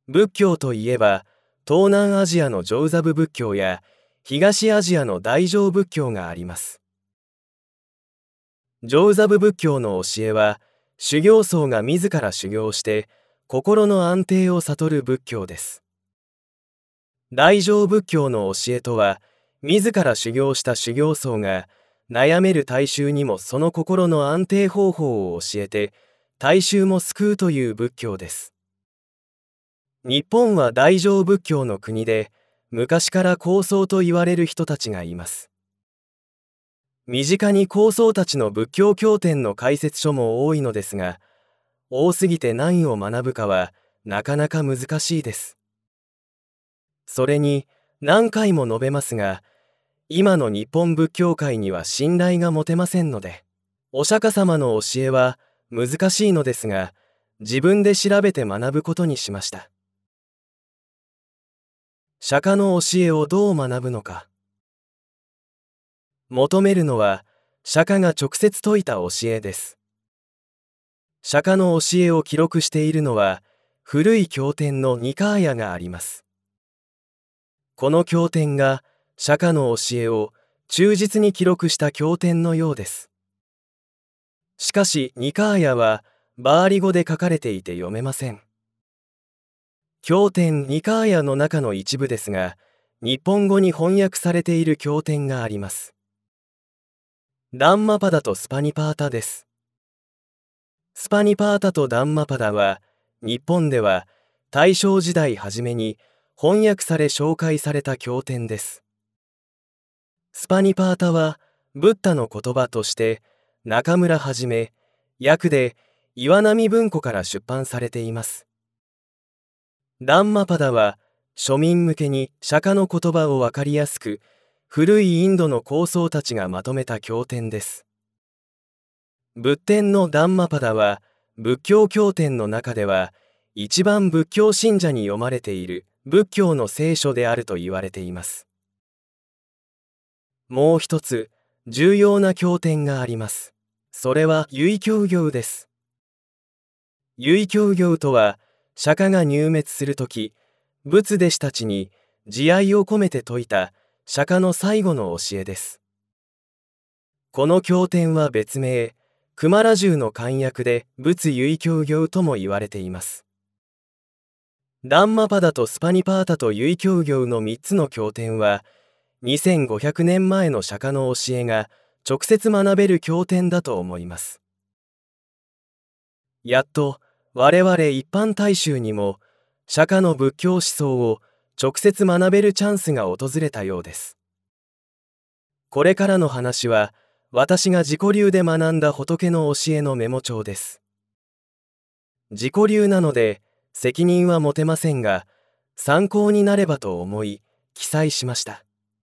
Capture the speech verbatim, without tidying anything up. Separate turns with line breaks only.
仏教といえば、東南アジアの上座部仏教や東アジアの大乗仏教があります。上座部仏教の教えは、修行僧が自ら修行して心の安定を悟る仏教です。大乗仏教の教えとは、自ら修行した修行僧が悩める大衆にもその心の安定方法を教えて大衆も救うという仏教です。日本は大乗仏教の国で、昔から高僧と言われる人たちがいます。身近に高僧たちの仏教経典の解説書も多いのですが、多すぎて何を学ぶかはなかなか難しいです。それに何回も述べますが、今の日本仏教界には信頼が持てませんので、お釈迦様の教えは難しいのですが、自分で調べて学ぶことにしました。釈迦の教えをどう学ぶのか。求めるのは、釈迦が直接説いた教えです。釈迦の教えを記録しているのは、古い経典のニカーヤがあります。この経典が釈迦の教えを忠実に記録した経典のようです。しかしニカーヤはバーリ語で書かれていて読めません。経典ニカーヤの中の一部ですが、日本語に翻訳されている経典があります。ダンマパダとスパニパータです。スパニパータとダンマパダは、日本では大正時代初めに翻訳され紹介された経典です。スパニパータは、ブッダの言葉として、中村はじめ、訳で岩波文庫から出版されています。ダンマパダは、庶民向けに釈迦の言葉をわかりやすく、古いインドの高僧たちがまとめた経典です。仏典のダンマパダは、仏教経典の中では、一番仏教信者に読まれている仏教の聖書であると言われています。もう一つ、重要な経典があります。それは唯教行です。唯教行とは、釈迦が入滅するとき、仏弟子たちに慈愛を込めて説いた釈迦の最後の教えです。この経典は別名、クマラジュの漢訳で仏唯教行とも言われています。ダンマパダとスパニパータと唯教行のみっつの経典は、にせんごひゃくねんまえの釈迦の教えが直接学べる経典だと思います。やっと我々一般大衆にも釈迦の仏教思想を直接学べるチャンスが訪れたようです。これからの話は私が自己流で学んだ仏の教えのメモ帳です。自己流なので責任は持てませんが、参考になればと思い記載しました。